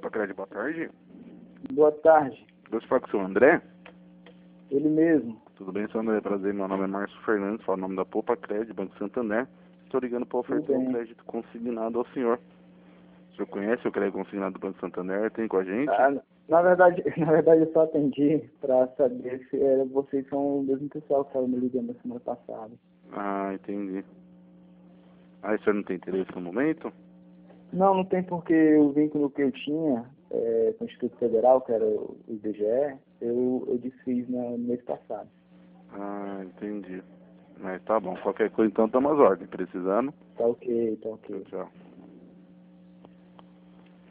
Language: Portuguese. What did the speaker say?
Popacred, boa tarde. Boa tarde. Gosto de falar com o seu André? Ele mesmo. Tudo bem, seu André? Prazer, meu nome é Márcio Fernandes, falo o nome da Popacred, Banco Santander. Estou ligando para oferecer um crédito consignado ao senhor. O senhor conhece o crédito consignado do Banco Santander? Tem com a gente? Na verdade eu só atendi para saber se vocês são o mesmo pessoal que estava me ligando na semana passada. Ah, entendi. Ah, o senhor não tem interesse no momento? Não tem, porque o vínculo que eu tinha com o Instituto Federal, que era o IBGE, eu desfiz no mês passado. Ah, entendi. Mas tá bom, qualquer coisa então estamos às ordens, precisando. Tá ok. Tchau.